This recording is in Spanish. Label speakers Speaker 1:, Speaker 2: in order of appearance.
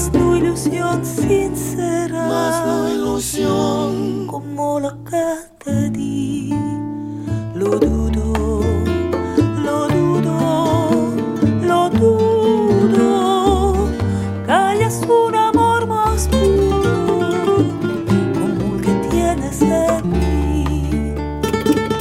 Speaker 1: más tu ilusión sincera,
Speaker 2: más no ilusión
Speaker 1: como la que te di, lo dudo.